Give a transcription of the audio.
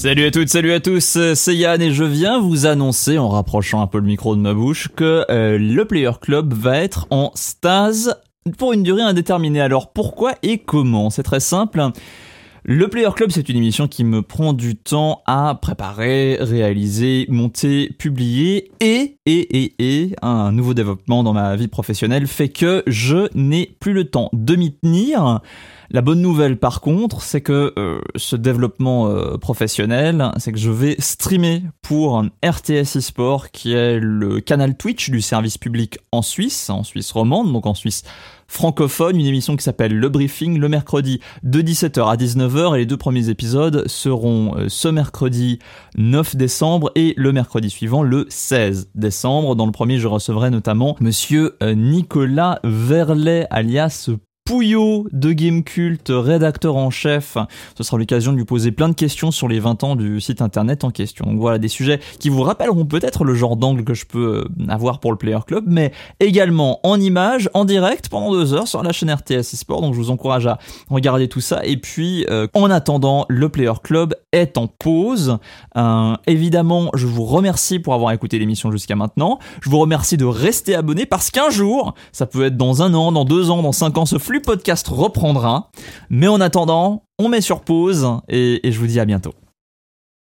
Salut à toutes, salut à tous, c'est Yann et je viens vous annoncer, en rapprochant un peu le micro de ma bouche, que le Player Club va être en stase pour une durée indéterminée. Alors pourquoi et comment ? C'est très simple. Le Player Club, c'est une émission qui me prend du temps à préparer, réaliser, monter, publier et un nouveau développement dans ma vie professionnelle fait que je n'ai plus le temps de m'y tenir. La bonne nouvelle par contre, c'est que ce développement professionnel, c'est que je vais streamer pour RTS eSport qui est le canal Twitch du service public en Suisse romande, donc en Suisse francophone, une émission qui s'appelle Le Briefing le mercredi de 17h à 19h et les deux premiers épisodes seront ce mercredi 9 décembre et le mercredi suivant le 16 décembre. Dans le premier, je recevrai notamment monsieur Nicolas Verlet alias Pouillot de Gamecult, rédacteur en chef. Ce sera l'occasion de lui poser plein de questions sur les 20 ans du site internet en question. Donc voilà, des sujets qui vous rappelleront peut-être le genre d'angle que je peux avoir pour le Player Club, mais également en images, en direct, pendant 2 heures sur la chaîne RTS eSport. Donc je vous encourage à regarder tout ça. Et puis, en attendant, le Player Club est en pause. Évidemment, je vous remercie pour avoir écouté l'émission jusqu'à maintenant. Je vous remercie de rester abonné parce qu'un jour, ça peut être dans 1 an, dans 2 ans, dans 5 ans, ce flux podcast reprendra. Mais en attendant, on met sur pause et je vous dis à bientôt.